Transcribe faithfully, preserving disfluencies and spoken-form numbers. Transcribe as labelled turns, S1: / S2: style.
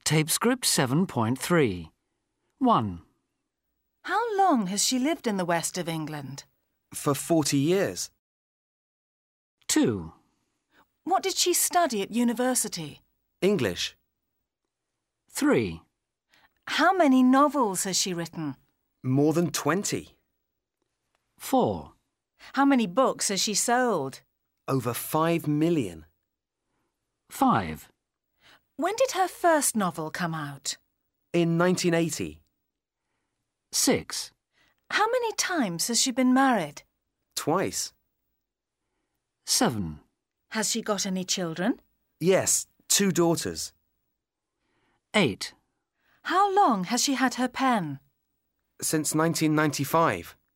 S1: Tape script seven point three. one.
S2: How long has she lived in the west of England?
S3: For forty years.
S1: two.
S2: What did she study at university?
S3: English.
S1: three.
S2: How many novels has she written?
S3: More than twenty.
S1: four.
S2: How many books has she sold?
S3: Over five million.
S1: five.
S2: When did her first novel come out?
S3: In nineteen eighty.
S1: six.
S2: How many times has she been married?
S3: Twice.
S1: seven.
S2: Has she got any children?
S3: Yes, two daughters.
S1: eight.
S2: How long has she had her pen?
S3: Since nineteen ninety-five.